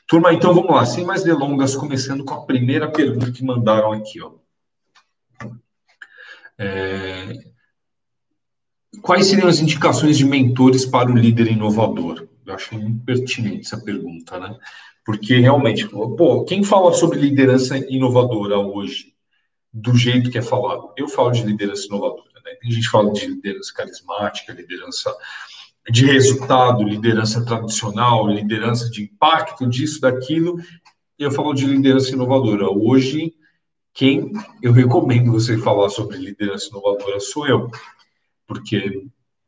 Turma, então vamos lá, sem mais delongas, começando com a primeira pergunta que mandaram aqui, ó. Quais seriam as indicações de mentores para o líder inovador? Eu acho muito pertinente essa pergunta, né? Porque realmente, pô, quem fala sobre liderança inovadora hoje, do jeito que é falado? Eu falo de liderança inovadora, né? Tem gente que fala de liderança carismática, liderança de resultado, liderança tradicional, liderança de impacto, disso, daquilo. Eu falo de liderança inovadora. Hoje, quem eu recomendo você falar sobre liderança inovadora sou eu, porque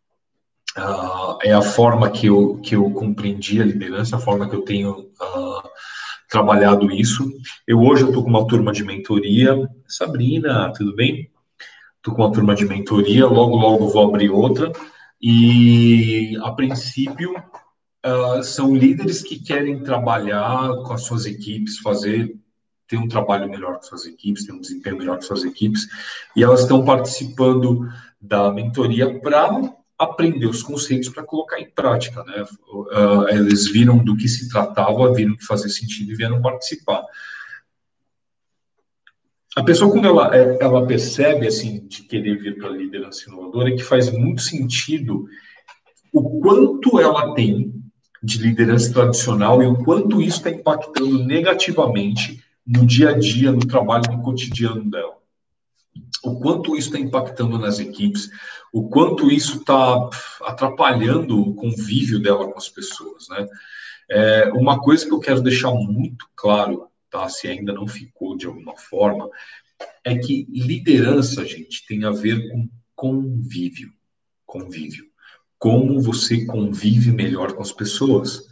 é a forma que eu compreendi a liderança, a forma que eu tenho trabalhado isso. Hoje eu estou com uma turma de mentoria. Sabrina, tudo bem? Estou com uma turma de mentoria, logo vou abrir outra. E, a princípio, são líderes que querem trabalhar com as suas equipes, ter um trabalho melhor com suas equipes, ter um desempenho melhor com suas equipes, e elas estão participando da mentoria para aprender os conceitos para colocar em prática, né? Eles viram do que se tratava, viram que fazia sentido e vieram participar. A pessoa, quando ela percebe, assim, de querer vir para a liderança inovadora, é que faz muito sentido o quanto ela tem de liderança tradicional e o quanto isso está impactando negativamente no dia a dia, no trabalho, no cotidiano dela. O quanto isso está impactando nas equipes, o quanto isso está atrapalhando o convívio dela com as pessoas, né? Uma coisa que eu quero deixar muito claro, tá? Se ainda não ficou de alguma forma, é que liderança, gente, tem a ver com convívio. Convívio. Como você convive melhor com as pessoas.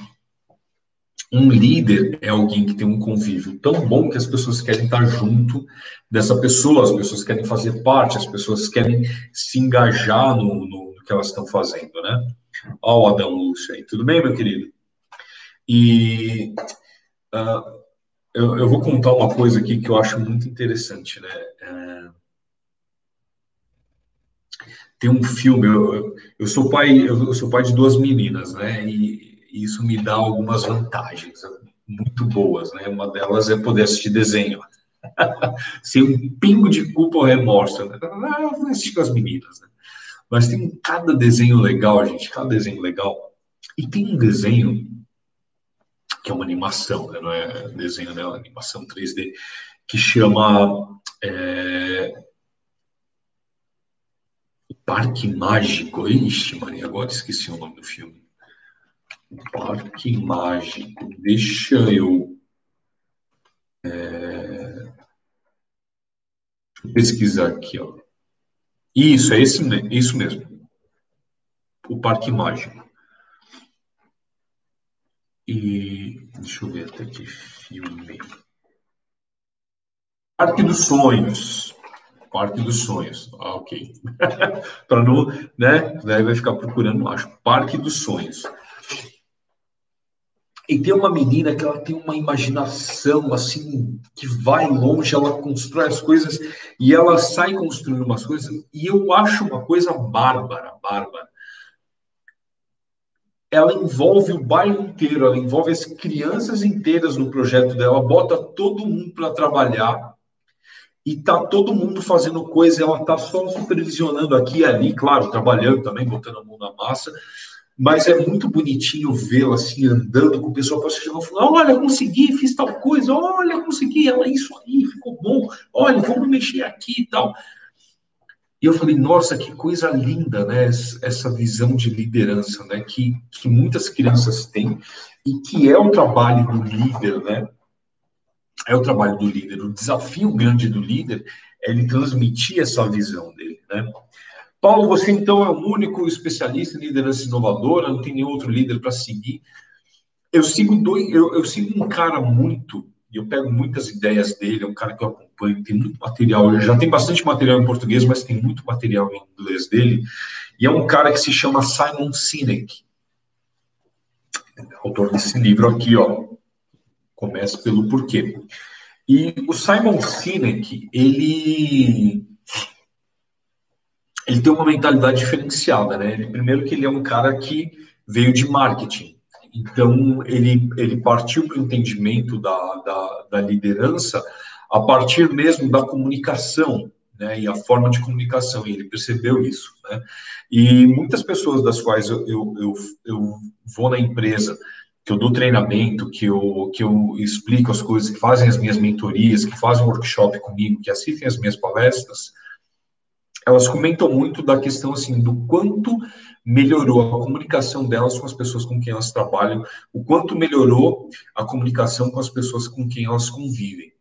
Um líder é alguém que tem um convívio tão bom que as pessoas querem estar junto dessa pessoa, as pessoas querem fazer parte, as pessoas querem se engajar no que elas estão fazendo, né? Ó, o Adão Lúcio aí. Tudo bem, meu querido? E eu vou contar uma coisa aqui que eu acho muito interessante, né? Tem um filme, eu sou pai de duas meninas, né? E isso me dá algumas vantagens muito boas, né? Uma delas é poder assistir desenho. Sem um pingo de culpa ou remorso. Né? Vou assistir com as meninas, né? Mas tem cada desenho legal, gente, cada desenho legal. E tem um desenho que é uma animação, né? Não é desenho, né? É uma animação 3D, que chama Parque Mágico. Ixi, Maria, agora esqueci o nome do filme. Parque Mágico. Deixa eu pesquisar aqui, ó. Isso, isso mesmo. O Parque Mágico. E deixa eu ver até que filme. Parque dos Sonhos. Parque dos Sonhos. Ah, ok. Para não, né? Daí vai ficar procurando, acho. Parque dos Sonhos. E tem uma menina que ela tem uma imaginação, assim, que vai longe, ela constrói as coisas e ela sai construindo umas coisas. E eu acho uma coisa bárbara. Ela envolve o bairro inteiro, ela envolve as crianças inteiras no projeto dela, bota todo mundo para trabalhar e tá todo mundo fazendo coisa, ela tá só supervisionando aqui e ali, claro, trabalhando também, botando a mão na massa, mas é muito bonitinho vê-la assim, andando com o pessoal, para chegar e falar, olha, consegui, fiz tal coisa, olha, consegui, ela, isso aí, ficou bom, olha, vamos mexer aqui e tal. E eu falei, nossa, que coisa linda, né? Essa visão de liderança, né? Que muitas crianças têm e que é o trabalho do líder, né? É o trabalho do líder. O desafio grande do líder é ele transmitir essa visão dele, né? Paulo, você então é o único especialista em liderança inovadora, não tem nenhum outro líder para seguir. Eu sigo eu sigo um cara muito, e eu pego muitas ideias dele, é um cara que eu acompanho, tem muito material, já tem bastante material em português, mas tem muito material em inglês dele, e é um cara que se chama Simon Sinek, autor desse livro aqui, ó, começa pelo porquê. E o Simon Sinek, ele tem uma mentalidade diferenciada, né? Primeiro que ele é um cara que veio de marketing, Então, ele partiu para o entendimento da liderança a partir mesmo da comunicação, né, e a forma de comunicação, e ele percebeu isso, né? E muitas pessoas das quais eu vou na empresa, que eu dou treinamento, que eu explico as coisas, que fazem as minhas mentorias, que fazem workshop comigo, que assistem as minhas palestras, elas comentam muito da questão, assim, do quanto melhorou a comunicação delas com as pessoas com quem elas trabalham, o quanto melhorou a comunicação com as pessoas com quem elas convivem.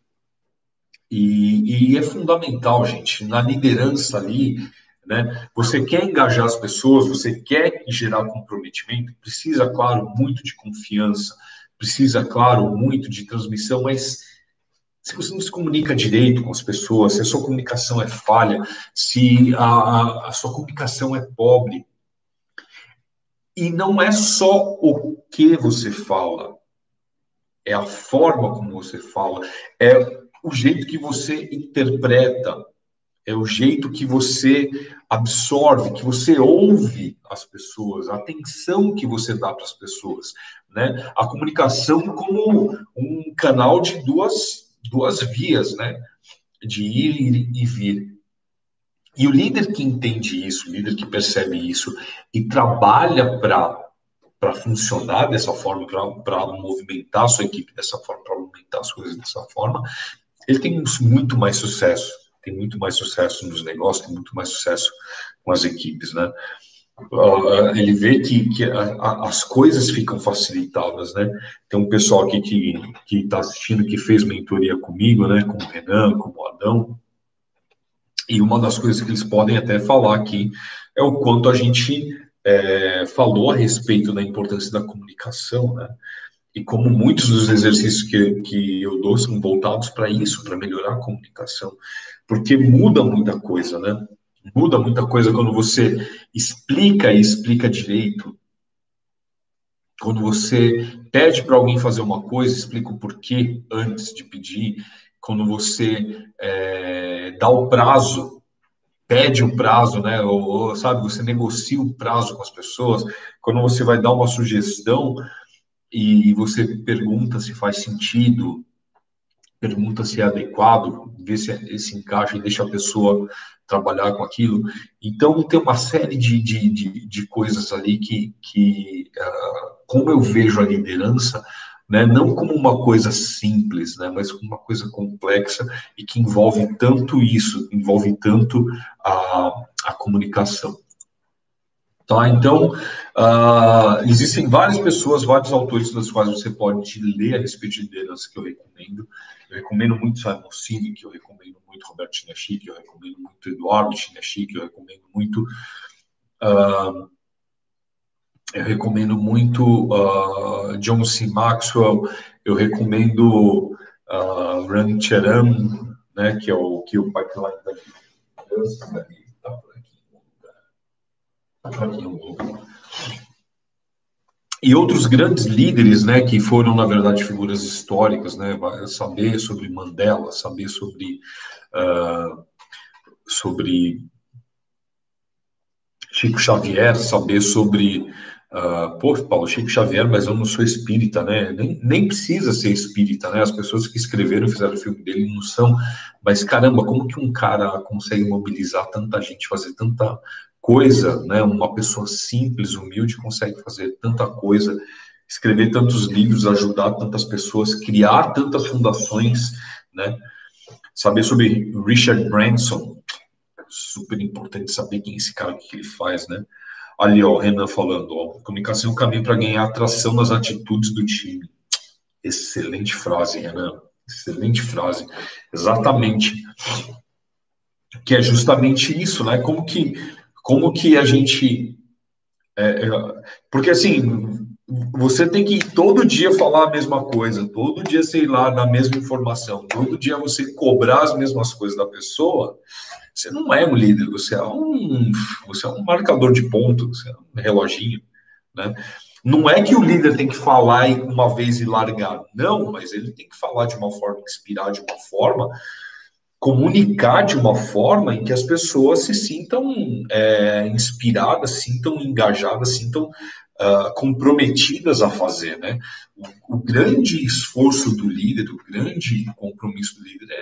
E é fundamental, gente, na liderança ali, né? Você quer engajar as pessoas, você quer gerar comprometimento, precisa, claro, muito de confiança, precisa, claro, muito de transmissão, mas se você não se comunica direito com as pessoas, se a sua comunicação é falha, se a sua comunicação é pobre, e não é só o que você fala, é a forma como você fala, é o jeito que você interpreta, é o jeito que você absorve, que você ouve as pessoas, a atenção que você dá para as pessoas, né? A comunicação como um canal de duas vias, né? De ir e vir. E o líder que entende isso, o líder que percebe isso e trabalha para funcionar dessa forma, para movimentar a sua equipe dessa forma, para movimentar as coisas dessa forma, ele tem muito mais sucesso. Tem muito mais sucesso nos negócios, tem muito mais sucesso com as equipes, né? Ele vê que as coisas ficam facilitadas, né? Tem um pessoal aqui que está assistindo, que fez mentoria comigo, né? Com o Renan, com o Adão, e uma das coisas que eles podem até falar aqui é o quanto a gente falou a respeito da importância da comunicação, né? E como muitos dos exercícios que eu dou são voltados para isso, para melhorar a comunicação, porque muda muita coisa, né? Muda muita coisa quando você explica e explica direito. Quando você pede para alguém fazer uma coisa, explica o porquê antes de pedir. Quando você dá o prazo, pede o prazo, né? Ou, sabe, você negocia o prazo com as pessoas. Quando você vai dar uma sugestão e você pergunta se faz sentido, pergunta se é adequado, vê se encaixa e deixa a pessoa trabalhar com aquilo. Então, tem uma série de coisas ali como eu vejo a liderança, né, não como uma coisa simples, né, mas como uma coisa complexa e que envolve tanto isso, envolve tanto a comunicação. Tá? Então, existem várias pessoas, vários autores das quais você pode ler a respeito de liderança que eu recomendo. Eu recomendo muito Simon Sinek, eu recomendo muito Robert Chinachick, eu recomendo muito Eduardo Chinachick, eu recomendo muito John C. Maxwell, eu recomendo Ram Charan, né, que é o pipeline da liderança, está por aqui. Tá por aqui no Google. E outros grandes líderes, né, que foram, na verdade, figuras históricas, né, saber sobre Mandela, saber sobre Chico Xavier, saber sobre... Paulo, Chico Xavier, mas eu não sou espírita, né? Nem precisa ser espírita, né? As pessoas que escreveram e fizeram o filme dele não são, mas caramba, como que um cara consegue mobilizar tanta gente, fazer tanta coisa, né? Uma pessoa simples, humilde, consegue fazer tanta coisa, escrever tantos livros, ajudar tantas pessoas, criar tantas fundações, né? Saber sobre Richard Branson, super importante saber quem é esse cara, o que ele faz, né? Ali, ó, o Renan falando, ó, comunicação é um caminho para ganhar atração nas atitudes do time. Excelente frase, Renan. Excelente frase. Exatamente. Que é justamente isso, né? Como que a gente... porque, assim, você tem que todo dia falar a mesma coisa, todo dia, sei lá, dar a mesma informação, todo dia você cobrar as mesmas coisas da pessoa... Você não é um líder, você é um marcador de ponto, você é um reloginho, né? Não é que o líder tem que falar uma vez e largar, não, mas ele tem que falar de uma forma, inspirar de uma forma comunicar de uma forma em que as pessoas se sintam inspiradas, sintam engajadas, sintam comprometidas a fazer, né? O grande esforço do líder, o grande compromisso do líder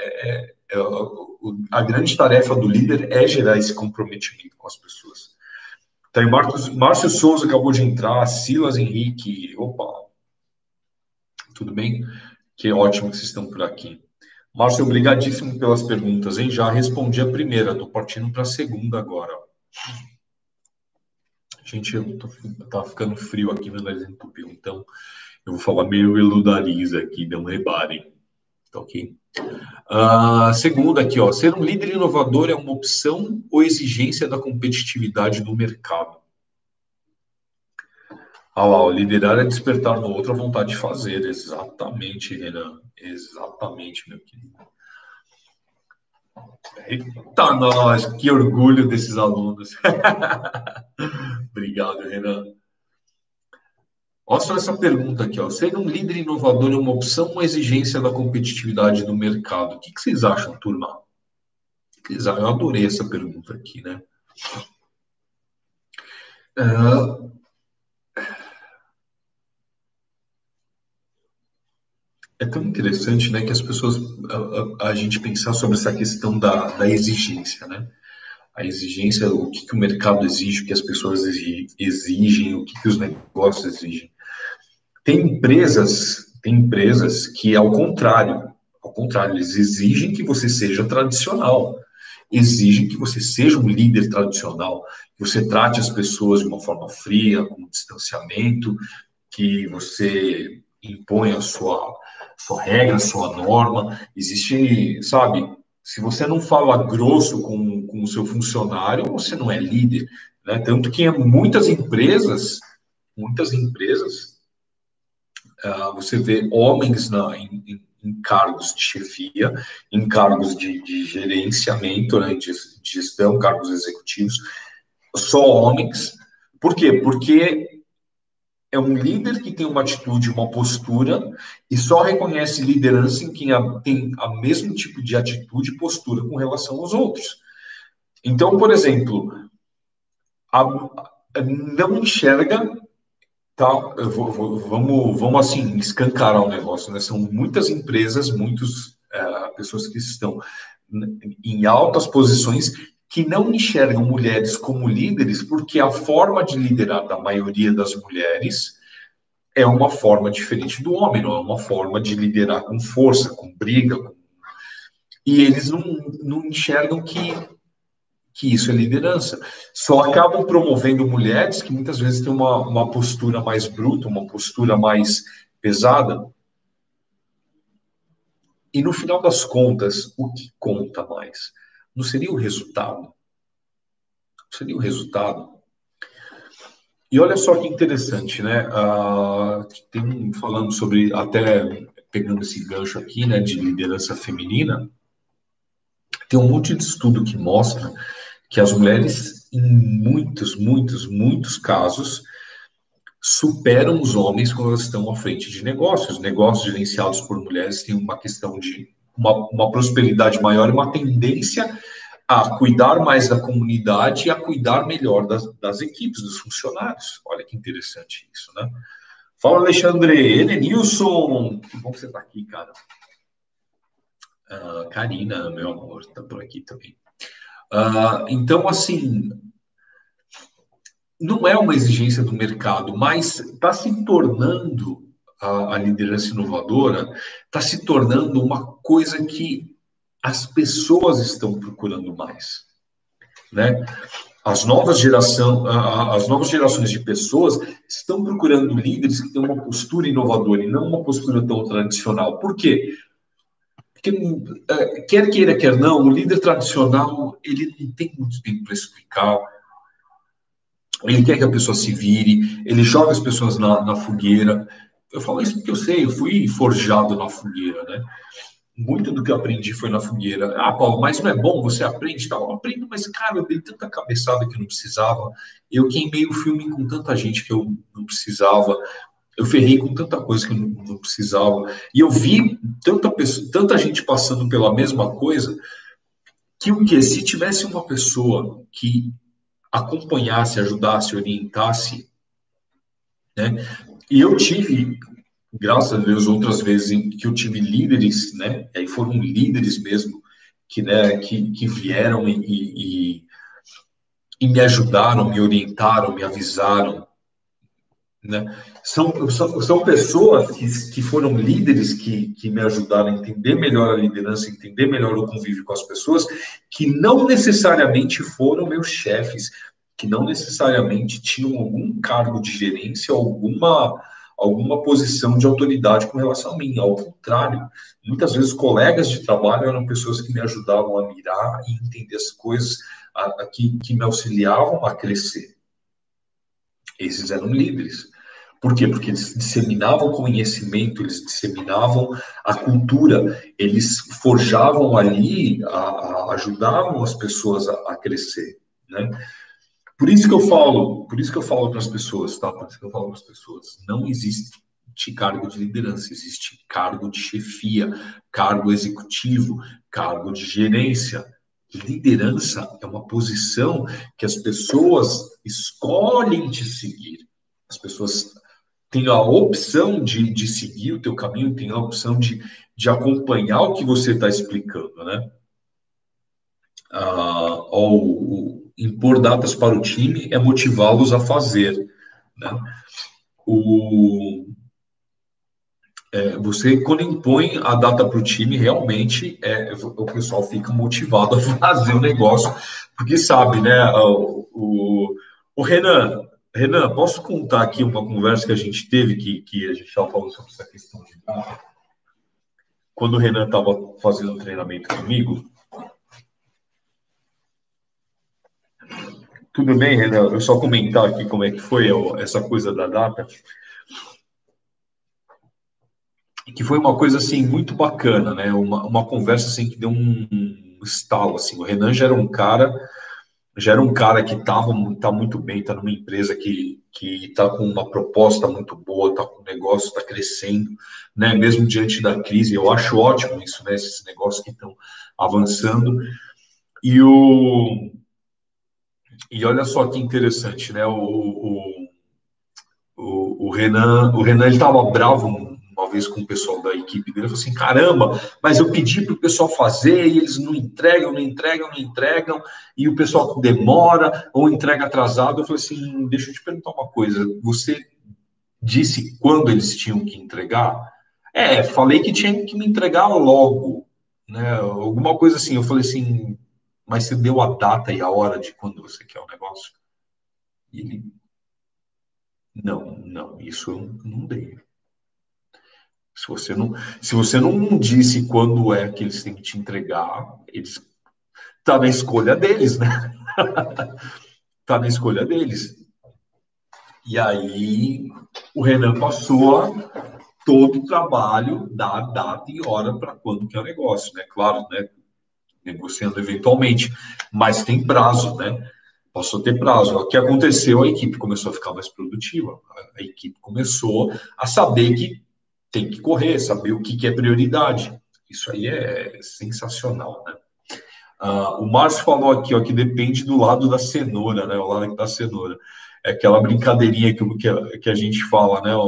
a grande tarefa do líder é gerar esse comprometimento com as pessoas. Tá aí, Márcio Souza acabou de entrar, Silas Henrique, opa, tudo bem? Que ótimo que vocês estão por aqui. Márcio, obrigadíssimo pelas perguntas, hein? Já respondi a primeira, estou partindo para a segunda agora. Gente, tá ficando frio aqui, meu nariz entupiu, então eu vou falar meio eludariz aqui, não reparem. Tá ok? Segunda aqui, ó. Ser um líder inovador é uma opção ou exigência da competitividade no mercado? Ah lá, ó, liderar é despertar no outro a vontade de fazer. Exatamente, Renan. Exatamente, meu querido. Eita, nós, que orgulho desses alunos. Obrigado, Renan. Olha só essa pergunta aqui, ó. Ser um líder inovador é uma opção ou exigência da competitividade do mercado? O que vocês acham, turma? Eu adorei essa pergunta aqui, né? É tão interessante, né, que as pessoas, a gente pensar sobre essa questão da exigência, né? A exigência, o que o mercado exige, o que as pessoas exigem, o que os negócios exigem. Tem empresas que, ao contrário, eles exigem que você seja tradicional, exigem que você seja um líder tradicional, que você trate as pessoas de uma forma fria, com distanciamento, que você impõe a sua regra, a sua norma. Existe, sabe, se você não fala grosso com o seu funcionário, você não é líder, né? Tanto que muitas empresas, você vê homens em cargos de chefia, em cargos de gerenciamento, né, de gestão, cargos executivos, só homens. Por quê? Porque é um líder que tem uma atitude, uma postura, e só reconhece liderança em quem tem o mesmo tipo de atitude e postura com relação aos outros. Então, por exemplo, não enxerga, tá? Vamos assim, escancarar o negócio, né? São muitas empresas, pessoas que estão em altas posições que não enxergam mulheres como líderes, porque a forma de liderar da maioria das mulheres é uma forma diferente do homem, não é uma forma de liderar com força, com briga. E eles não enxergam que isso é liderança. Só acabam promovendo mulheres que muitas vezes têm uma postura mais bruta, uma postura mais pesada. E no final das contas, o que conta mais? Não seria o resultado? Não seria o resultado? E olha só que interessante, né? Falando sobre, até pegando esse gancho aqui, né, de liderança feminina, tem um monte de estudo que mostra que as mulheres, em muitos casos, superam os homens quando elas estão à frente de negócios. Negócios gerenciados por mulheres têm uma questão de uma prosperidade maior e uma tendência a cuidar mais da comunidade e a cuidar melhor das equipes, dos funcionários. Olha que interessante isso, né? Fala, Alexandre. Edenilson. Que bom que você está aqui, cara. Karina, meu amor, está por aqui também. Então, assim, não é uma exigência do mercado, mas está se tornando, a liderança inovadora, está se tornando uma coisa que as pessoas estão procurando mais, né? As novas gerações de pessoas estão procurando líderes que têm uma postura inovadora e não uma postura tão tradicional. Por quê? Porque, quer queira, quer não, o líder tradicional, ele não tem muito tempo para explicar, ele quer que a pessoa se vire, ele joga as pessoas na fogueira. Eu falo isso porque eu sei, eu fui forjado na fogueira, né? Muito do que eu aprendi foi na fogueira. Ah, Paulo, mas não é bom, você aprende, tal. Eu aprendo, mas, cara, eu dei tanta cabeçada que eu não precisava. Eu queimei o filme com tanta gente que eu não precisava. Eu ferrei com tanta coisa que eu não precisava. E eu vi tanta gente passando pela mesma coisa que o quê? Se tivesse uma pessoa que acompanhasse, ajudasse, orientasse, né? E eu tive, graças a Deus, outras vezes em que eu tive líderes, né? E aí foram líderes mesmo que, né, que vieram e me ajudaram, me orientaram, me avisaram, né? São pessoas que foram líderes que me ajudaram a entender melhor a liderança, entender melhor o convívio com as pessoas, que não necessariamente foram meus chefes, que não necessariamente tinham algum cargo de gerência, alguma posição de autoridade com relação a mim. Ao contrário, muitas vezes colegas de trabalho eram pessoas que me ajudavam a mirar e entender as coisas, que me auxiliavam a crescer. Esses eram líderes. Por quê? Porque eles disseminavam conhecimento, eles disseminavam a cultura, eles forjavam ali, ajudavam as pessoas a crescer, né? Por isso que eu falo para as pessoas, tá? Por isso que eu falo para as pessoas, não existe cargo de liderança, existe cargo de chefia, cargo executivo, cargo de gerência. Liderança é uma posição que as pessoas escolhem te seguir. As pessoas têm a opção de seguir o teu caminho, têm a opção de acompanhar o que você está explicando, né? Ao impor datas para o time é motivá-los a fazer, né? Você, quando impõe a data para o time, realmente o pessoal fica motivado a fazer o negócio, porque sabe, né? O Renan, posso contar aqui uma conversa que a gente teve, que a gente estava falando sobre essa questão de data? Quando o Renan estava fazendo um treinamento comigo, tudo bem, Renan? Eu só comentar aqui como é que foi essa coisa da data, que foi uma coisa assim muito bacana, né? Uma conversa assim que deu um estalo assim. O Renan já era um cara que tá muito bem, tá numa empresa que tá com uma proposta muito boa, tá com um negócio, tá crescendo, né? Mesmo diante da crise, eu acho ótimo isso, né? Esses negócios que estão avançando. E e olha só que interessante, né? O Renan ele estava bravo uma vez com o pessoal da equipe dele. Ele falou assim: caramba, mas eu pedi para o pessoal fazer e eles não entregam, não entregam, não entregam, e o pessoal demora ou entrega atrasado. Eu falei assim: deixa eu te perguntar uma coisa. Você disse quando eles tinham que entregar? Falei que tinha que me entregar logo, né? Alguma coisa assim. Eu falei assim: mas você deu a data e a hora de quando você quer o negócio? E ele: não, isso eu não dei. Se você não disse quando é que eles têm que te entregar, eles tá na escolha deles, né? Tá na escolha deles. E aí o Renan passou todo o trabalho da data e hora para quando que é o negócio, né? Claro, né? Negociando eventualmente, mas tem prazo, né? Passou a ter prazo. O que aconteceu? A equipe começou a ficar mais produtiva. A equipe começou a saber que tem que correr, saber o que é prioridade. Isso aí é sensacional, né? O Márcio falou aqui, ó, que depende do lado da cenoura, né? O lado da cenoura. É aquela brincadeirinha que a gente fala, né?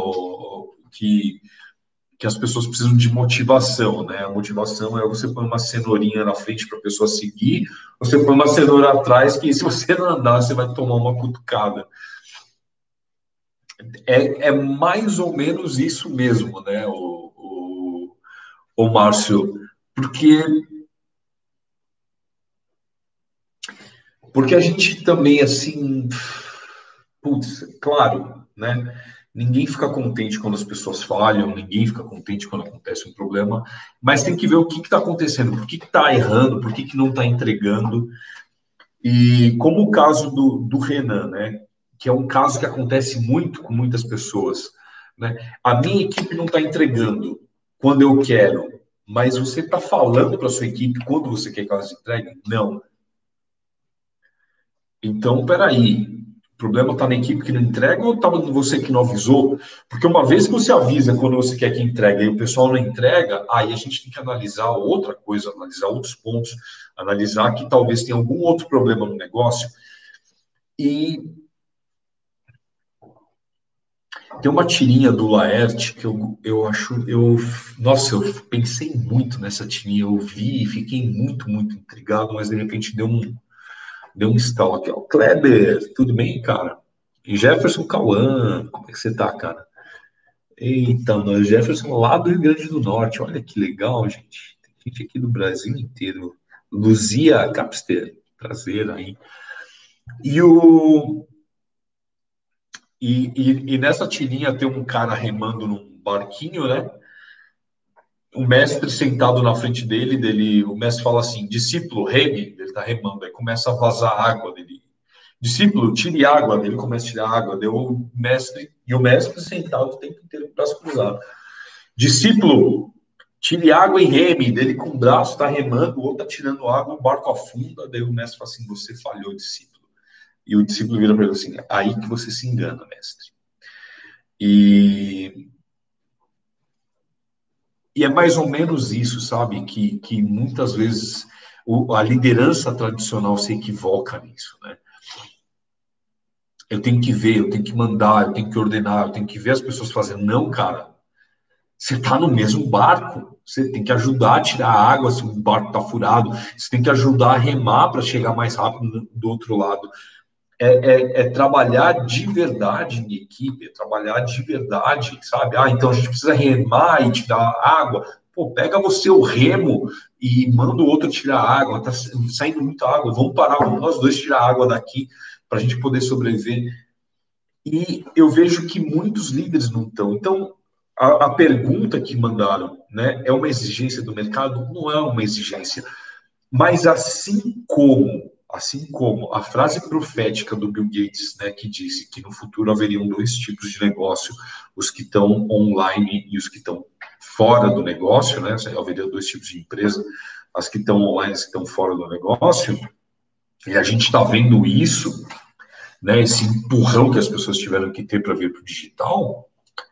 Que as pessoas precisam de motivação, né? A motivação é você pôr uma cenourinha na frente para a pessoa seguir, você põe uma cenoura atrás que se você não andar, você vai tomar uma cutucada. É mais ou menos isso mesmo, né, o Márcio? Porque, porque a gente também, assim, putz, claro, né? Ninguém fica contente quando as pessoas falham, ninguém fica contente quando acontece um problema, mas tem que ver o que está acontecendo, por que está errando, por que não está entregando. E como o caso do Renan, né? Que é um caso que acontece muito com muitas pessoas, né? A minha equipe não está entregando quando eu quero, mas você está falando para a sua equipe quando você quer que elas entreguem? Não. Então, peraí. problema está na equipe que não entrega ou está em você que não avisou? Porque uma vez que você avisa quando você quer que entregue e o pessoal não entrega, aí a gente tem que analisar outra coisa, analisar outros pontos, analisar que talvez tenha algum outro problema no negócio. E tem uma tirinha do Laerte que eu acho... Nossa, eu pensei muito nessa tirinha, eu vi e fiquei muito, muito intrigado, mas de repente deu um estalo aqui. Ó, Kleber, tudo bem, cara? E Jefferson Cauã, como é que você tá, cara? Eita, mano, Jefferson lá do Rio Grande do Norte, olha que legal, gente. Tem gente aqui do Brasil inteiro. Luzia Capster, prazer aí. E nessa tirinha tem um cara remando num barquinho, né? O mestre sentado na frente dele, o mestre fala assim, discípulo, reme, ele tá remando, aí começa a vazar água dele. Discípulo, tire água, ele começa a tirar água, deu o mestre sentado o tempo inteiro com o braço cruzado. Discípulo, tire água e reme, dele com o braço tá remando, o outro tá tirando água, o barco afunda, daí o mestre fala assim, você falhou, discípulo. E o discípulo vira para ele assim, aí que você se engana, mestre. E é mais ou menos isso, sabe? Que muitas vezes a liderança tradicional se equivoca nisso, né? Eu tenho que ver, eu tenho que mandar, eu tenho que ordenar, eu tenho que ver as pessoas fazendo. Não, cara, você está no mesmo barco, você tem que ajudar a tirar a água se o barco está furado, você tem que ajudar a remar para chegar mais rápido do outro lado. É trabalhar de verdade em equipe, é trabalhar de verdade, sabe? Ah, então a gente precisa remar e tirar água. Pô, pega você o remo e manda o outro tirar água, tá saindo muita água, vamos parar, vamos nós dois tirar água daqui para a gente poder sobreviver. E eu vejo que muitos líderes não estão. Então, a pergunta que mandaram, né, é uma exigência do mercado? Não é uma exigência. Mas assim como a frase profética do Bill Gates, né, que disse que no futuro haveriam dois tipos de negócio, os que estão online e os que estão fora do negócio, né, haveria dois tipos de empresa, as que estão online e as que estão fora do negócio, e a gente está vendo isso, né, esse empurrão que as pessoas tiveram que ter para vir para o digital.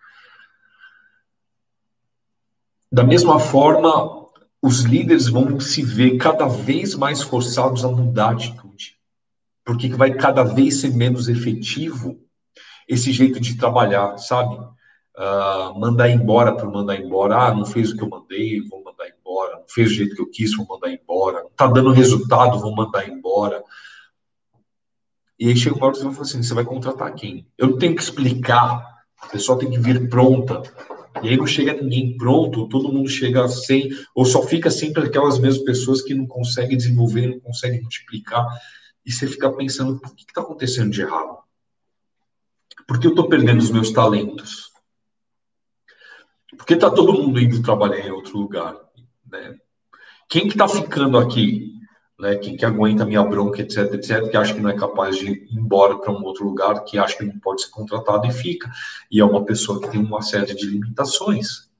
Da mesma forma, os líderes vão se ver cada vez mais forçados a mudar a atitude, porque vai cada vez ser menos efetivo esse jeito de trabalhar, sabe? Mandar embora por mandar embora. Não fez o que eu mandei, vou mandar embora. Não fez o jeito que eu quis, vou mandar embora. Não está dando resultado, vou mandar embora. E aí chega uma hora que você vai falar assim, você vai contratar quem? Eu não tenho que explicar, a pessoa tem que vir pronta. E aí não chega ninguém pronto, todo mundo chega sem, ou só fica sempre aquelas mesmas pessoas que não conseguem desenvolver, não conseguem multiplicar. E você fica pensando, por que está acontecendo de errado? Por que eu estou perdendo os meus talentos? Por que está todo mundo indo trabalhar em outro lugar? Né? Quem que está ficando aqui? Né? Quem que aguenta a minha bronca, etc, etc, que acha que não é capaz de ir embora para um outro lugar, que acha que não pode ser contratado e fica. E é uma pessoa que tem uma série de limitações.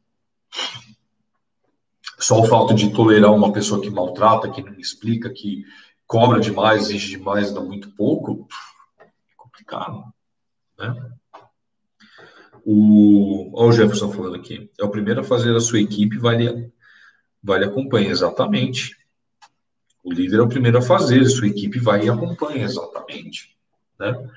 Só o fato de tolerar uma pessoa que maltrata, que não explica, que cobra demais, exige demais, dá muito pouco, é complicado, né? Olha o Jefferson falando aqui. É o primeiro a fazer a sua equipe, vale acompanha, exatamente. O líder é o primeiro a fazer, a sua equipe vai e acompanha, exatamente. Né?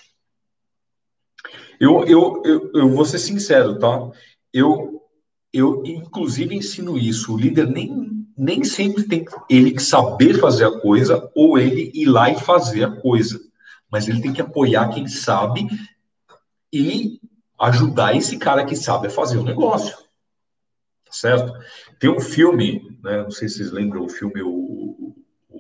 Eu vou ser sincero, tá? Eu, inclusive, ensino isso. O líder nem sempre tem ele que saber fazer a coisa ou ele ir lá e fazer a coisa. Mas ele tem que apoiar quem sabe e ajudar esse cara que sabe a fazer o negócio. Tá certo? Tem um filme, né? Não sei se vocês lembram o filme o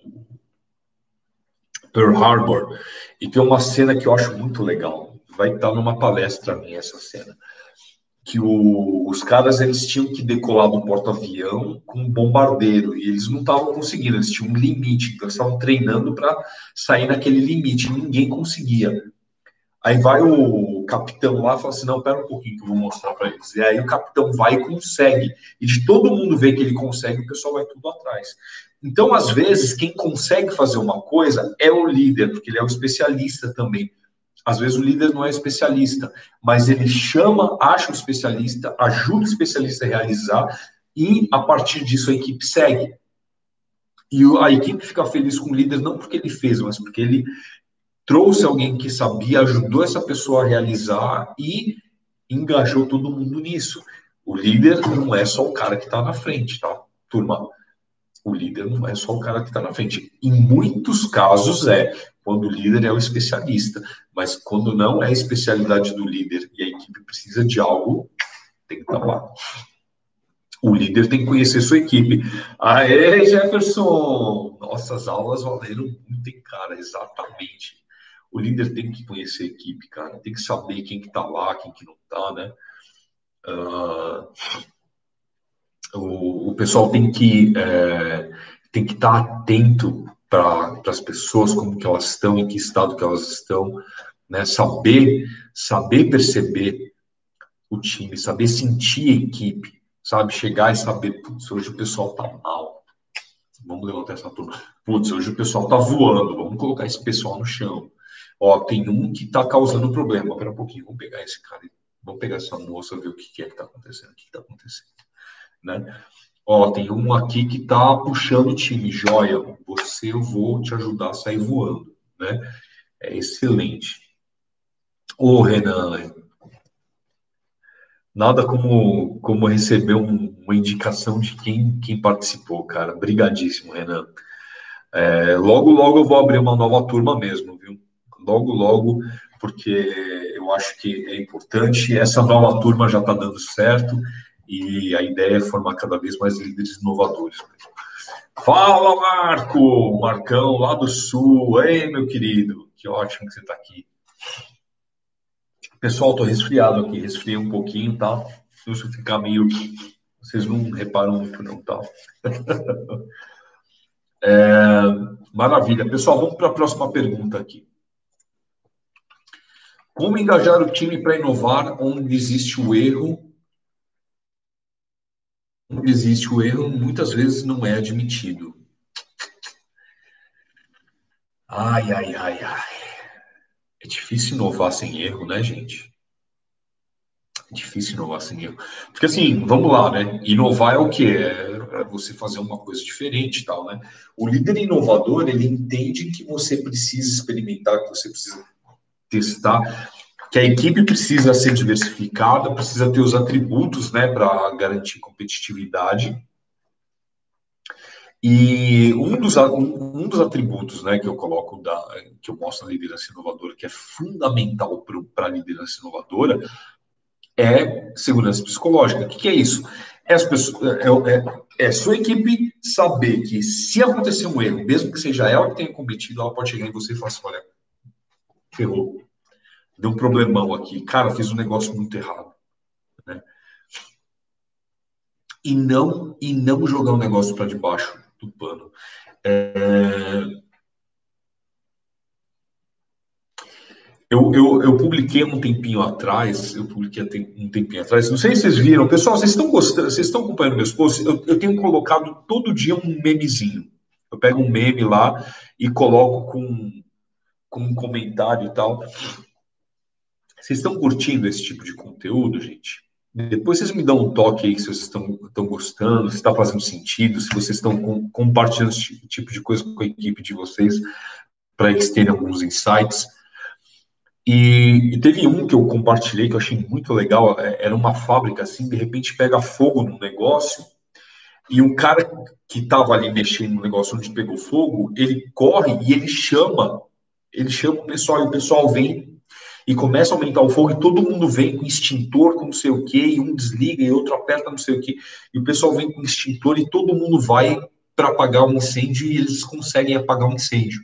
Pearl Harbor, e tem uma cena que eu acho muito legal. Vai estar numa palestra minha essa cena. Que os caras eles tinham que decolar do porta-avião com um bombardeiro e eles não estavam conseguindo, eles tinham um limite, então eles estavam treinando para sair naquele limite, e ninguém conseguia. Aí vai o capitão lá e fala assim, não, pera um pouquinho que eu vou mostrar para eles. E aí o capitão vai e consegue. E de todo mundo ver que ele consegue, o pessoal vai tudo atrás. Então, às vezes, quem consegue fazer uma coisa é o líder, porque ele é o especialista também. Às vezes o líder não é especialista, mas ele chama, acha o especialista, ajuda o especialista a realizar e, a partir disso, a equipe segue. E a equipe fica feliz com o líder não porque ele fez, mas porque ele trouxe alguém que sabia, ajudou essa pessoa a realizar e engajou todo mundo nisso. O líder não é só o cara que está na frente, tá, turma? O líder não é só o cara que está na frente. Em muitos casos quando o líder é o especialista, mas quando não é a especialidade do líder e a equipe precisa de algo, tem que estar lá. O líder tem que conhecer sua equipe. Aê, Jefferson! Nossas aulas valeram muito, hein, cara? Exatamente. O líder tem que conhecer a equipe, cara. Tem que saber quem que tá lá, quem que não tá, né? O pessoal tem que estar atento para as pessoas, como que elas estão, em que estado que elas estão, né? Saber perceber o time, saber sentir a equipe, sabe? Chegar e saber, putz, hoje o pessoal tá mal. Vamos levantar essa turma. Putz, hoje o pessoal tá voando, vamos colocar esse pessoal no chão. Ó, tem um que tá causando problema. Pera um pouquinho, vamos pegar esse cara, vamos pegar essa moça, ver o que é que tá acontecendo, o que tá acontecendo, né? Ó, tem um aqui que tá puxando o time, joia, eu vou te ajudar a sair voando, né? É excelente. Ô, Renan, nada como receber uma indicação de quem participou, cara. Brigadíssimo, Renan. Logo, logo eu vou abrir uma nova turma mesmo, viu? Logo, logo, porque eu acho que é importante. Essa nova turma já está dando certo e a ideia é formar cada vez mais líderes inovadores. Fala, Marco! Marcão, lá do Sul. Ei, meu querido, que ótimo que você está aqui. Pessoal, tô resfriado aqui, resfriei um pouquinho, tá? Se eu ficar meio... Vocês não reparam muito, não, tá? Maravilha. Pessoal, vamos para a próxima pergunta aqui. Como engajar o time para inovar onde existe o erro? Onde existe o erro, muitas vezes não é admitido. Ai, ai, ai, ai. É difícil inovar sem erro, né, gente? É difícil inovar sem erro. Porque assim, vamos lá, né? Inovar é o quê? É você fazer uma coisa diferente e tal, né? O líder inovador, ele entende que você precisa experimentar, que você precisa testar, que a equipe precisa ser diversificada, precisa ter os atributos, né, para garantir competitividade. E um dos atributos, né, que eu coloco, que eu mostro na liderança inovadora, que é fundamental para a liderança inovadora, é segurança psicológica. O que é isso? É, as pessoas, sua equipe saber que se acontecer um erro, mesmo que seja ela que tenha cometido, ela pode chegar em você e falar assim, olha, ferrou, deu um problemão aqui, cara, fiz um negócio muito errado, né? E não jogar o negócio para debaixo do pano. Eu publiquei um tempinho atrás, não sei se vocês viram, pessoal, vocês estão gostando, vocês estão acompanhando meus posts? Eu tenho colocado todo dia um memezinho. Eu pego um meme lá e coloco com um comentário e tal. Vocês estão curtindo esse tipo de conteúdo, gente? Depois vocês me dão um toque aí se vocês estão gostando, se está fazendo sentido, se vocês estão compartilhando esse tipo de coisa com a equipe de vocês, para eles terem alguns insights. E teve um que eu compartilhei que eu achei muito legal. Era uma fábrica assim, de repente pega fogo no negócio e um cara que estava ali mexendo no negócio onde pegou fogo, ele corre e ele chama o pessoal e o pessoal vem e começa a aumentar o fogo e todo mundo vem com extintor, com não sei o quê, e um desliga e outro aperta não sei o quê, e o pessoal vem com extintor e todo mundo vai para apagar um incêndio e eles conseguem apagar um incêndio.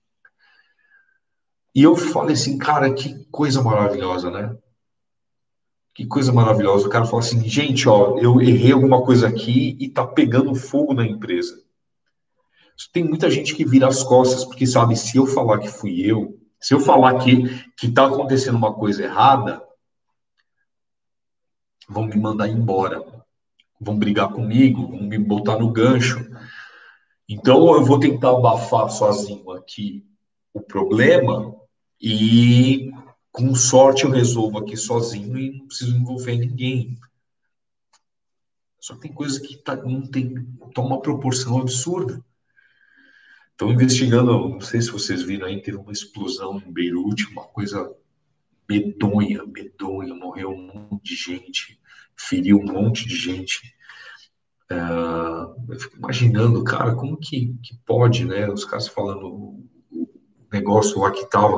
E eu falei assim, cara, que coisa maravilhosa, né? Que coisa maravilhosa. O cara fala assim, gente, ó, eu errei alguma coisa aqui e tá pegando fogo na empresa. Tem muita gente que vira as costas, porque sabe, se eu falar que fui eu, se eu falar que tá acontecendo uma coisa errada, vão me mandar embora. Vão brigar comigo, vão me botar no gancho. Então eu vou tentar abafar sozinho aqui o problema e com sorte eu resolvo aqui sozinho e não preciso envolver ninguém. Só que tem coisas que toma uma proporção absurda. Estão investigando, não sei se vocês viram aí, teve uma explosão em Beirute, uma coisa medonha, morreu um monte de gente, feriu um monte de gente. Eu fico imaginando, cara, como que pode, né? Os caras falando o negócio lá que tava.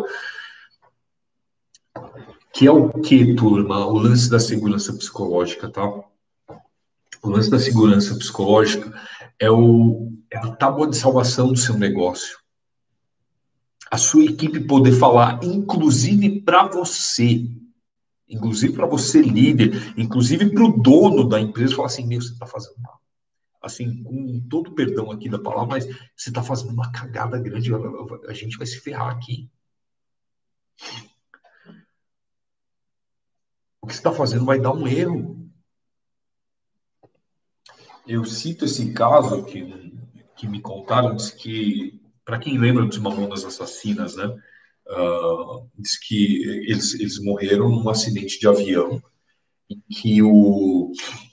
Que é o que, turma? O lance da segurança psicológica, tá? O lance da segurança psicológica é a tábua de salvação do seu negócio. A sua equipe poder falar, inclusive para você, líder, inclusive para o dono da empresa, falar assim, meu, você está fazendo mal. Assim, com todo o perdão aqui da palavra, mas você está fazendo uma cagada grande, a gente vai se ferrar aqui. O que você está fazendo vai dar um erro. Eu cito esse caso que me contaram, diz que, para quem lembra dos Mamonas Assassinas, né? Diz que eles morreram num acidente de avião, em que o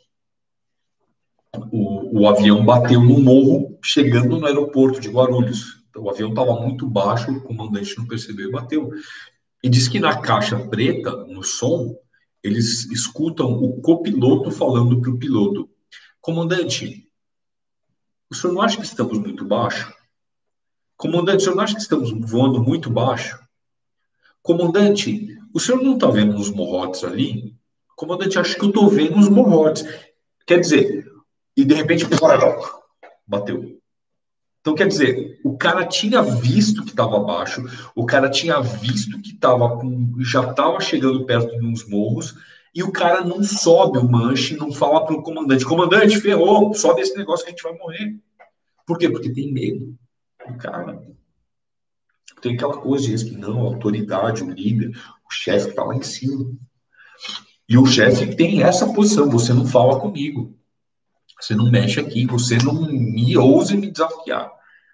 avião bateu no morro, chegando no aeroporto de Guarulhos. Então, o avião estava muito baixo, o comandante não percebeu e bateu. E diz que na caixa preta, no som, eles escutam o copiloto falando para o piloto: comandante, o senhor não acha que estamos muito baixo? Comandante, o senhor não acha que estamos voando muito baixo? Comandante, o senhor não está vendo os morrotes ali? Comandante, acho que eu estou vendo os morrotes. Quer dizer, e de repente, bateu. Então, quer dizer, o cara tinha visto que estava baixo, o cara tinha visto que já estava chegando perto de uns morros, e o cara não sobe o manche, não fala para o comandante: comandante, ferrou, sobe esse negócio que a gente vai morrer. Por quê? Porque tem medo. O cara tem aquela coisa de que não, a autoridade, o líder, o chefe está lá em cima. E o chefe tem essa posição: você não fala comigo, você não mexe aqui, você não me ouse me desafiar.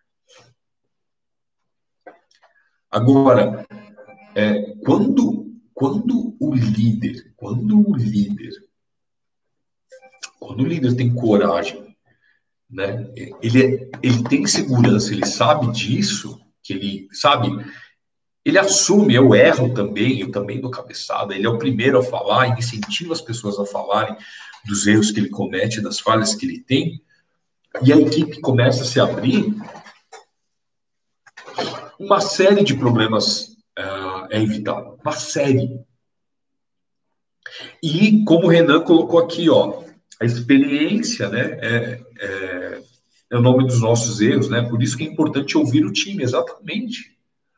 Agora, quando o líder tem coragem, né? Ele tem segurança, ele sabe disso, que ele sabe, ele assume, eu erro também, eu também dou cabeçada, ele é o primeiro a falar, incentiva as pessoas a falarem dos erros que ele comete, das falhas que ele tem, e a equipe começa a se abrir, uma série de problemas é evitável, uma série. E como o Renan colocou aqui, ó, a experiência, né, é o nome dos nossos erros, né? Por isso que é importante ouvir o time, exatamente.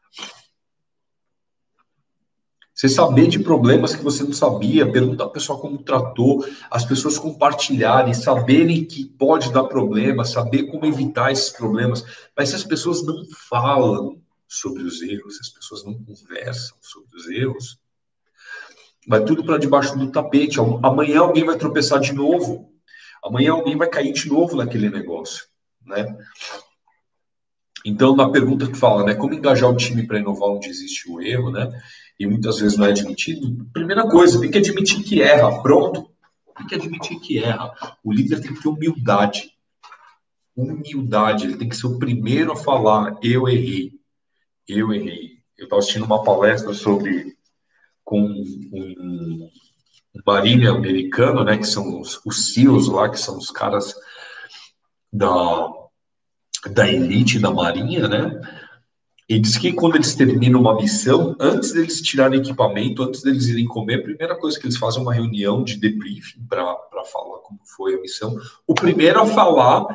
Você saber de problemas que você não sabia, perguntar ao pessoal como tratou, as pessoas compartilharem, saberem que pode dar problema, saber como evitar esses problemas. Mas se as pessoas não falam sobre os erros, se as pessoas não conversam sobre os erros, vai tudo para debaixo do tapete. Amanhã alguém vai tropeçar de novo. Amanhã alguém vai cair de novo naquele negócio, né? Então, na pergunta que fala, né, como engajar o time para inovar onde existe o erro, né? E muitas vezes não é admitido. Primeira coisa, tem que admitir que erra. Pronto. Tem que admitir que erra. O líder tem que ter humildade. Humildade. Ele tem que ser o primeiro a falar: eu errei. Eu errei. Eu estava assistindo uma palestra com um marinha americano, né? Que são os SEALs lá, que são os caras da elite da marinha, né? E diz que quando eles terminam uma missão, antes deles tirarem equipamento, antes deles irem comer, a primeira coisa que eles fazem é uma reunião de debriefing para falar como foi a missão. O primeiro a falar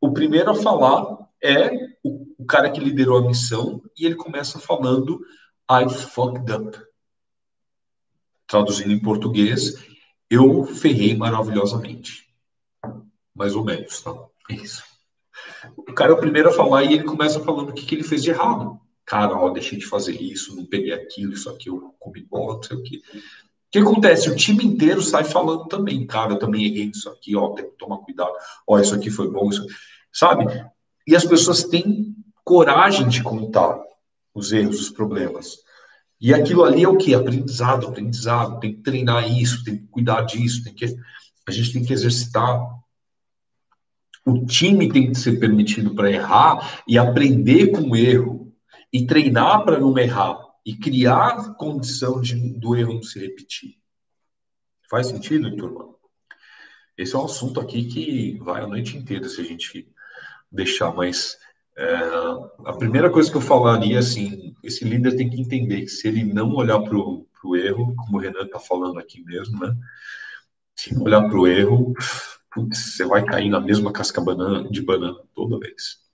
é o cara que liderou a missão, e ele começa falando: I fucked up. Traduzindo em português, eu ferrei maravilhosamente. Mais ou menos, tá? É isso. O cara é o primeiro a falar e ele começa falando o que ele fez de errado. Cara, ó, deixei de fazer isso, não peguei aquilo, isso aqui, eu comi bola, não sei o quê. O que acontece? O time inteiro sai falando também. Cara, eu também errei isso aqui, ó, tem que tomar cuidado. Ó, isso aqui foi bom, isso... Sabe? E as pessoas têm coragem de contar os erros, os problemas. E aquilo ali é o quê? Aprendizado, aprendizado. Tem que treinar isso, tem que cuidar disso, a gente tem que exercitar. O time tem que ser permitido para errar e aprender com o erro e treinar para não errar e criar condição do erro não se repetir. Faz sentido, turma? Esse é um assunto aqui que vai a noite inteira se a gente deixar, mas a primeira coisa que eu falaria, assim, esse líder tem que entender que se ele não olhar para o erro, como o Renan está falando aqui mesmo, né? Se não olhar para o erro, putz, você vai cair na mesma casca de banana toda vez.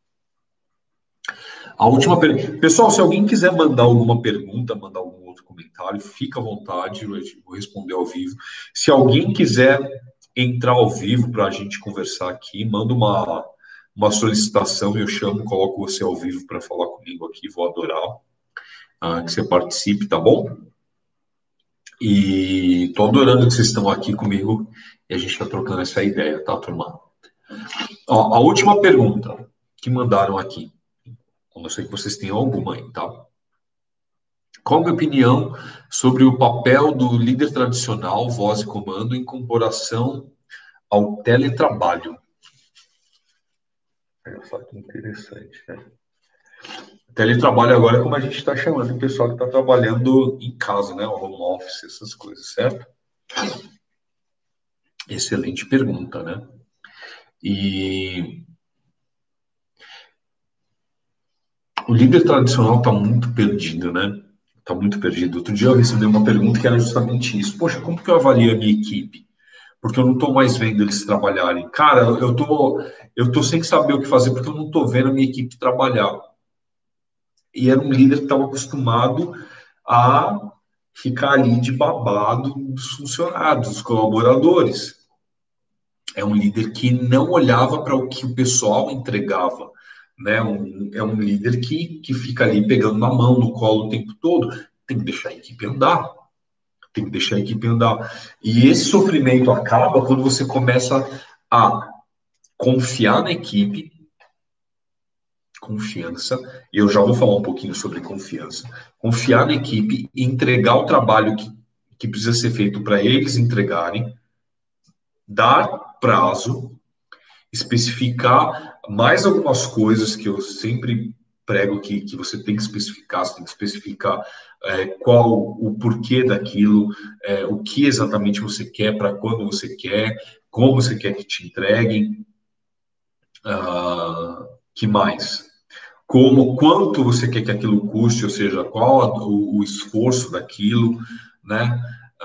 A última pergunta. Pessoal, se alguém quiser mandar alguma pergunta, mandar algum outro comentário, fica à vontade, eu vou responder ao vivo. Se alguém quiser entrar ao vivo para a gente conversar aqui, manda uma solicitação, eu chamo, coloco você ao vivo para falar comigo aqui, vou adorar que você participe, tá bom? E tô adorando que vocês estão aqui comigo e a gente está trocando essa ideia, tá, turma? Ó, a última pergunta que mandaram aqui, eu não sei que vocês têm alguma aí, tá? Qual a minha opinião sobre o papel do líder tradicional, voz e comando, em comparação ao teletrabalho? Olha que interessante, né? Teletrabalho agora é como a gente está chamando o pessoal que está trabalhando em casa, né? O home office, essas coisas, certo? Excelente pergunta, né? E o líder tradicional está muito perdido, né? Está muito perdido. Outro dia eu recebi uma pergunta que era justamente isso. Poxa, como que eu avalio a minha equipe? Porque eu não estou mais vendo eles trabalharem. Cara, eu tô sem saber o que fazer porque eu não estou vendo a minha equipe trabalhar. E era um líder que estava acostumado a ficar ali de babado dos funcionários, dos colaboradores. É um líder que não olhava para o que o pessoal entregava, né? É um líder que fica ali pegando na mão, no colo o tempo todo. Tem que deixar a equipe andar. Tem que deixar a equipe andar. E esse sofrimento acaba quando você começa a confiar na equipe, confiança, e eu já vou falar um pouquinho sobre confiança. Confiar na equipe e entregar o trabalho que precisa ser feito para eles entregarem, dar prazo, especificar mais algumas coisas que eu sempre prego que você tem que especificar, você tem que especificar qual o porquê daquilo, o que exatamente você quer, para quando você quer, como você quer que te entreguem, que mais? Quanto você quer que aquilo custe, ou seja, qual o esforço daquilo, né?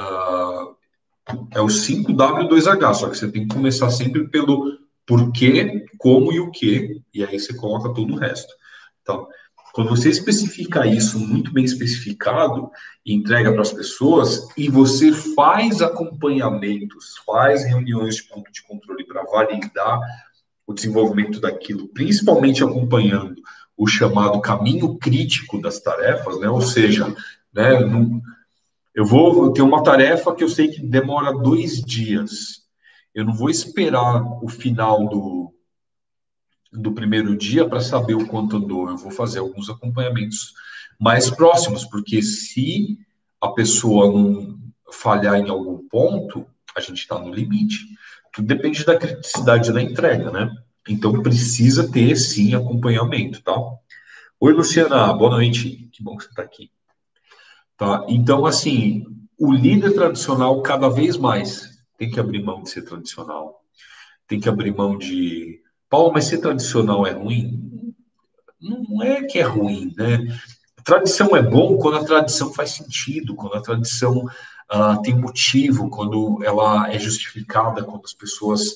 É o 5W2H, só que você tem que começar sempre pelo porquê, como e o que, e aí você coloca todo o resto. Então, quando você especifica isso muito bem especificado e entrega para as pessoas, e você faz acompanhamentos, faz reuniões de ponto de controle para validar o desenvolvimento daquilo, principalmente acompanhando o chamado caminho crítico das tarefas, né? Ou seja, né, eu vou ter uma tarefa que eu sei que demora 2 dias. Eu não vou esperar o final do primeiro dia para saber o quanto andou. Eu vou fazer alguns acompanhamentos mais próximos, porque se a pessoa não falhar em algum ponto, a gente está no limite. Tudo depende da criticidade da entrega, né? Então precisa ter sim acompanhamento, tá? Oi, Luciana, boa noite. Que bom que você está aqui. Tá? Então, assim, o líder tradicional cada vez mais tem que abrir mão de ser tradicional, tem que abrir mão de. Paulo, mas ser tradicional é ruim? Não é que é ruim, né? Tradição é bom quando a tradição faz sentido, quando a tradição tem motivo, quando ela é justificada, quando as pessoas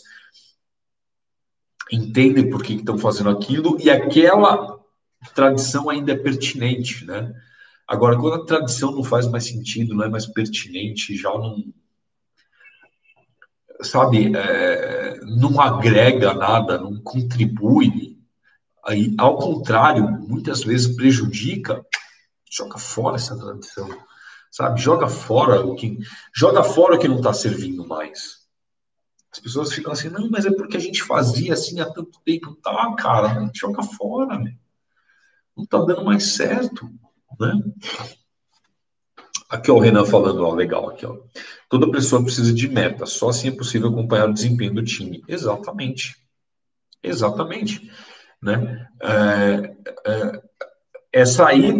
entendem por que estão fazendo aquilo e aquela tradição ainda é pertinente, né? Agora, quando a tradição não faz mais sentido, não é mais pertinente, já não, sabe, não agrega nada, não contribui, aí, ao contrário, muitas vezes prejudica, joga fora essa tradição, sabe? Joga fora o que não está servindo mais. As pessoas ficam assim, não, mas é porque a gente fazia assim há tanto tempo. Tá, cara, joga fora, né? Não está dando mais certo, né? Aqui, ó, o Renan falando, ó, legal, aqui, ó. Toda pessoa precisa de meta, só assim é possível acompanhar o desempenho do time. Exatamente, exatamente, né? É sair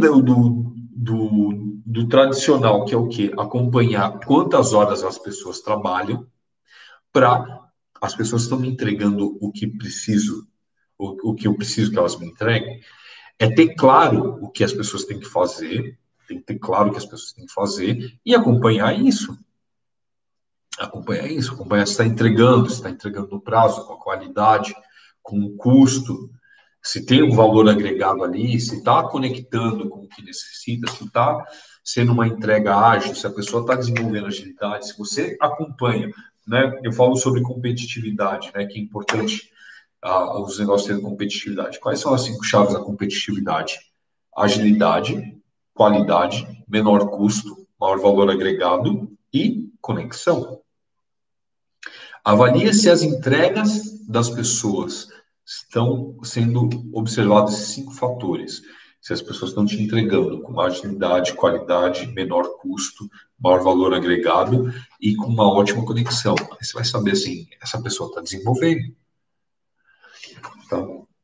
do tradicional, que é o quê? Acompanhar quantas horas as pessoas trabalham, para as pessoas estão me entregando o que preciso, o que eu preciso que elas me entreguem. É ter claro o que as pessoas têm que fazer, tem que ter claro o que as pessoas têm que fazer e acompanhar isso. Acompanhar se está entregando no prazo, com a qualidade, com o custo, se tem um valor agregado ali, se está conectando com o que necessita, se está sendo uma entrega ágil, se a pessoa está desenvolvendo agilidade, se você acompanha, né? Eu falo sobre competitividade, né? Que é importante os negócios terem competitividade. Quais são as 5 chaves da competitividade? Agilidade, qualidade, menor custo, maior valor agregado e conexão. Avalie se as entregas das pessoas estão sendo observados esses 5 fatores. Se as pessoas estão te entregando com agilidade, qualidade, menor custo, maior valor agregado e com uma ótima conexão. Aí você vai saber assim, essa pessoa está desenvolvendo. Tá?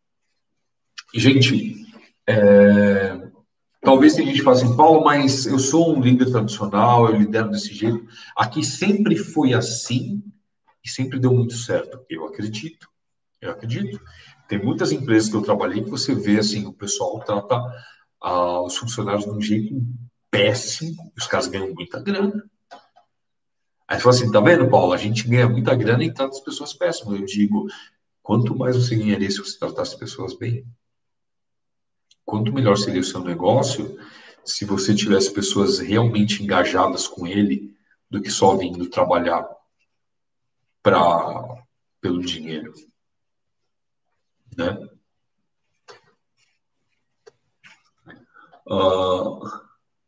Gente, talvez tem gente que fale assim, Paulo, mas eu sou um líder tradicional, eu lidero desse jeito. Aqui sempre foi assim e sempre deu muito certo. Eu acredito. Eu acredito. Tem muitas empresas que eu trabalhei que você vê assim, o pessoal trata os funcionários de um jeito péssimo, os caras ganham muita grana. Aí você fala assim, tá vendo, Paulo? A gente ganha muita grana e trata as pessoas péssimas. Eu digo, quanto mais você ganharia se você tratasse as pessoas bem? Quanto melhor seria o seu negócio se você tivesse pessoas realmente engajadas com ele do que só vindo trabalhar pelo dinheiro, né? Uh,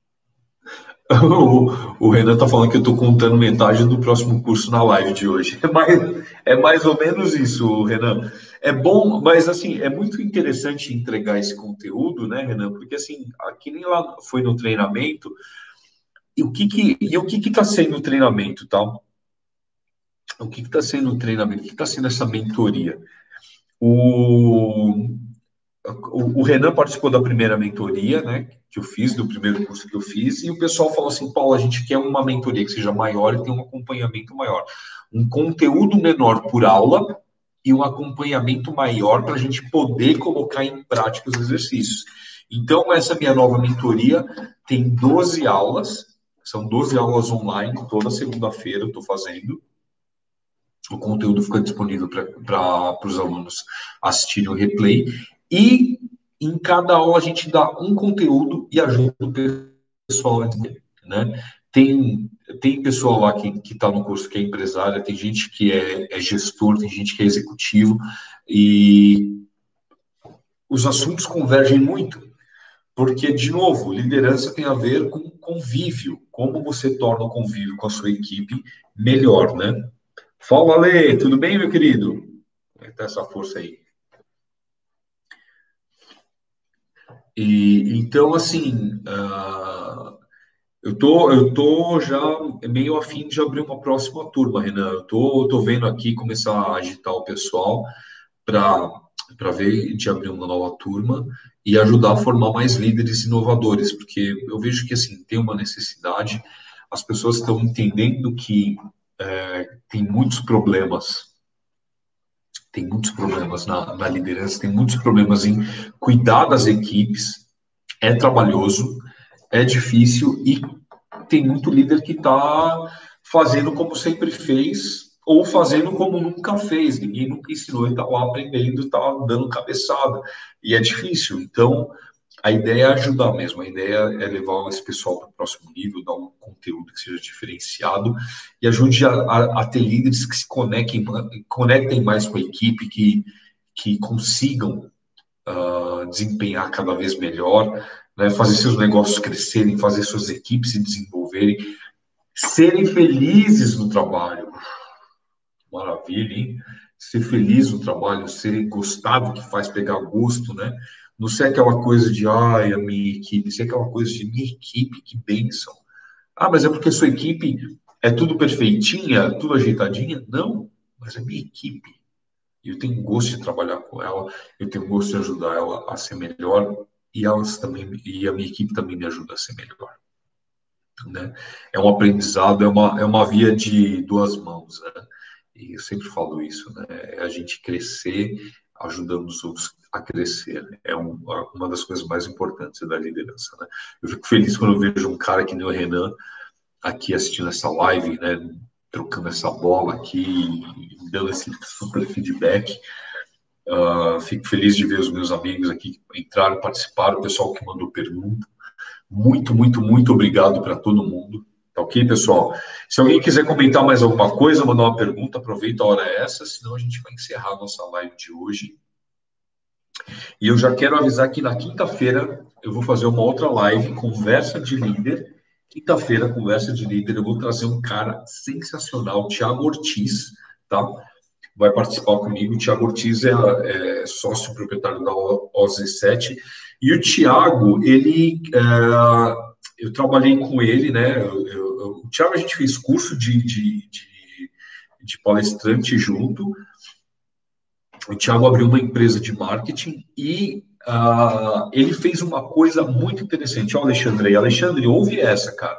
o Renan tá falando que eu tô contando metade do próximo curso na live de hoje. É mais ou menos isso, Renan. É bom, mas assim, é muito interessante entregar esse conteúdo, né, Renan? Porque assim, aqui nem lá foi no treinamento, e o que está sendo o treinamento, tá? O que está sendo o treinamento? O que está sendo essa mentoria? O, o Renan participou da primeira mentoria, né, que eu fiz, do primeiro curso que eu fiz, e o pessoal falou assim, Paulo, a gente quer uma mentoria que seja maior e tenha um acompanhamento maior. Um conteúdo menor por aula e um acompanhamento maior para a gente poder colocar em prática os exercícios. Então, essa minha nova mentoria tem 12 aulas, são 12 aulas online, toda segunda-feira eu estou fazendo. O conteúdo fica disponível para os alunos assistirem o replay. E em cada aula a gente dá um conteúdo e ajuda o pessoal a entender, né? Tem pessoal lá que está no curso que é empresária, tem gente que é gestor, tem gente que é executivo, e os assuntos convergem muito, porque, de novo, liderança tem a ver com convívio, como você torna o convívio com a sua equipe melhor, né? Fala, Ale, tudo bem, meu querido? Como é que tá essa força aí? E então, assim, eu tô já meio afim de abrir uma próxima turma, Renan. Eu tô vendo aqui começar a agitar o pessoal para ver de abrir uma nova turma e ajudar a formar mais líderes inovadores, porque eu vejo que assim tem uma necessidade, as pessoas estão entendendo que tem muitos problemas. Tem muitos problemas na liderança, tem muitos problemas em cuidar das equipes. É trabalhoso, é difícil e tem muito líder que está fazendo como sempre fez ou fazendo como nunca fez. Ninguém nunca ensinou, ele está lá aprendendo, está dando cabeçada. E é difícil. Então, a ideia é ajudar mesmo. A ideia é levar esse pessoal para o próximo nível, dar um conteúdo que seja diferenciado e ajude a ter líderes que se conectem mais com a equipe, que consigam desempenhar cada vez melhor, né, fazer seus negócios crescerem, fazer suas equipes se desenvolverem, serem felizes no trabalho. Maravilha, hein? Ser feliz no trabalho, ser gostar do que faz, pegar gosto, né? Não ser aquela coisa de, ai, a minha equipe, ser aquela coisa de minha equipe, que bênção. Ah, mas é porque sua equipe é tudo perfeitinha, tudo ajeitadinha? Não, mas é minha equipe. Eu tenho gosto de trabalhar com ela, eu tenho gosto de ajudar ela a ser melhor e elas também, e a minha equipe também me ajuda a ser melhor, né? É um aprendizado, é uma via de duas mãos, né? E eu sempre falo isso, né? É a gente crescer ajudando os outros a crescer, né? É uma das coisas mais importantes da liderança, né? Eu fico feliz quando eu vejo um cara que nem o Renan aqui assistindo essa live, né? Trocando essa bola aqui, dando esse super feedback. Fico feliz de ver os meus amigos aqui que entraram, participaram, o pessoal que mandou pergunta. Muito, muito, muito obrigado para todo mundo. Tá ok, pessoal? Se alguém quiser comentar mais alguma coisa, mandar uma pergunta, aproveita a hora essa, senão a gente vai encerrar a nossa live de hoje. E eu já quero avisar que na quinta-feira eu vou fazer uma outra live, Conversa de Líder. Quinta-feira, Conversa de Líder, eu vou trazer um cara sensacional, Thiago Ortiz, tá? Vai participar comigo. O Thiago Ortiz é sócio proprietário da OZ7. E o Thiago, eu trabalhei com ele, né? O Thiago, a gente fez curso de palestrante junto. O Thiago abriu uma empresa de marketing e ele fez uma coisa muito interessante. Ó, Alexandre, ouve essa, cara.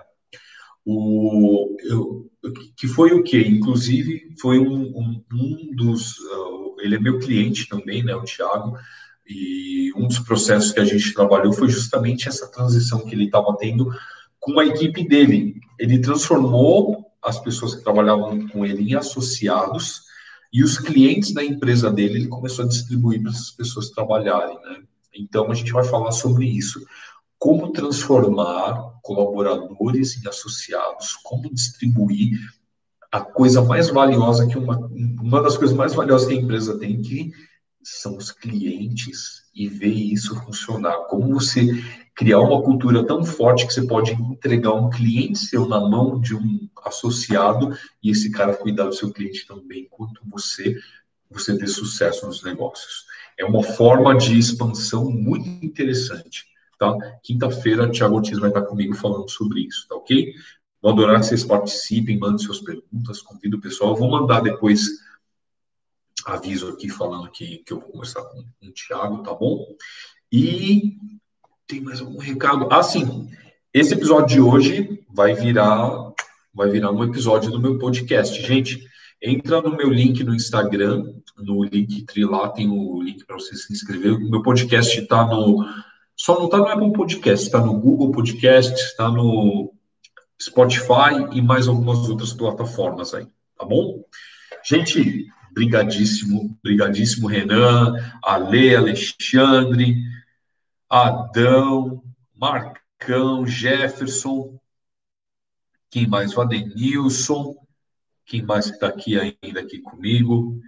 Que foi o quê? Inclusive, foi um dos. Ele é meu cliente também, né, o Thiago, e um dos processos que a gente trabalhou foi justamente essa transição que ele estava tendo com a equipe dele. Ele transformou as pessoas que trabalhavam com ele em associados e os clientes da empresa dele ele começou a distribuir para essas pessoas trabalharem, né? Então, a gente vai falar sobre isso como transformar colaboradores em associados, como distribuir a coisa mais valiosa que uma das coisas mais valiosas que a empresa tem, que são os clientes, e ver isso funcionar. Como você criar uma cultura tão forte que você pode entregar um cliente seu na mão de um associado e esse cara cuidar do seu cliente também, enquanto você ter sucesso nos negócios. É uma forma de expansão muito interessante, tá? Quinta-feira, Thiago Ortiz vai estar comigo falando sobre isso, tá ok? Vou adorar que vocês participem, mandem suas perguntas, convido o pessoal. Eu vou mandar depois aviso aqui falando que eu vou conversar com o Thiago, tá bom? E tem mais algum recado? Ah, sim. Esse episódio de hoje vai virar um episódio do meu podcast. Gente, entra no meu link no Instagram, no Linktree lá, tem o link para você se inscrever. O meu podcast está só não está no Apple Podcast, está no Google Podcast, está no Spotify e mais algumas outras plataformas aí, tá bom? Gente, brigadíssimo, brigadíssimo, Renan, Ale, Alexandre, Adão, Marcão, Jefferson, quem mais? O Adenilson, quem mais está aqui ainda aqui comigo?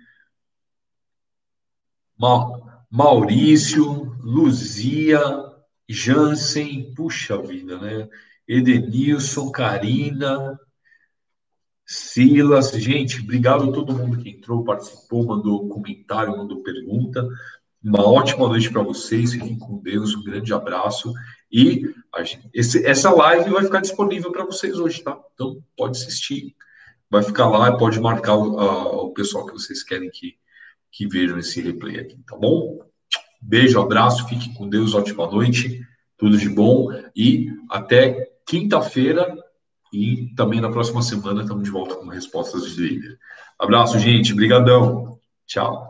Maurício, Luzia, Jansen, puxa vida, né? Edenilson, Karina, Silas, gente, obrigado a todo mundo que entrou, participou, mandou comentário, mandou pergunta. Uma ótima noite para vocês, fiquem com Deus, um grande abraço. E essa live vai ficar disponível para vocês hoje, tá? Então, pode assistir, vai ficar lá, pode marcar o pessoal que vocês querem que vejam esse replay aqui, tá bom? Beijo, abraço, fiquem com Deus, ótima noite, tudo de bom e até quinta-feira e também na próxima semana estamos de volta com respostas de líder. Abraço, gente, brigadão, tchau.